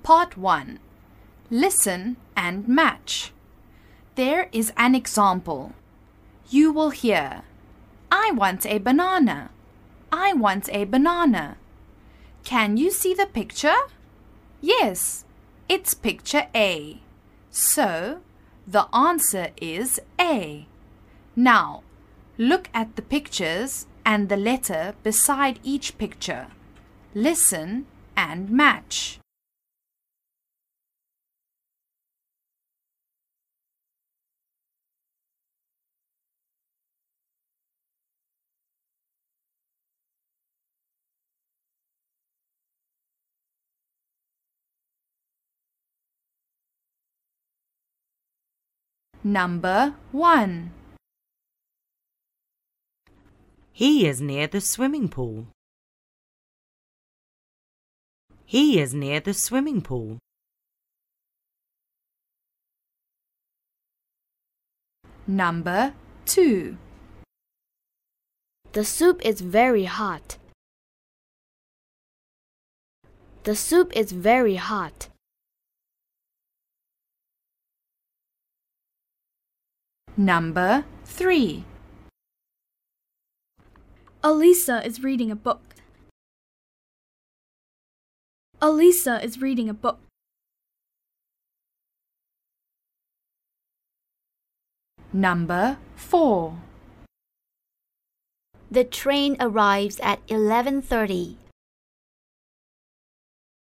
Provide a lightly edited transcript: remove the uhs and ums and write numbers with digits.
Part 1. Listen and match. There is an example. You will hear, I want a banana. I want a banana. Can you see the picture? Yes, it's picture A. So, the answer is A. Now, look at the pictures and the letter beside each picture. Listen and match. Number 1. He is near the swimming pool. He is near the swimming pool. Number 2. The soup is very hot. The soup is very hot. Number 3. Elisa is reading a book. Elisa is reading a book. Number 4. The train arrives at 11:30.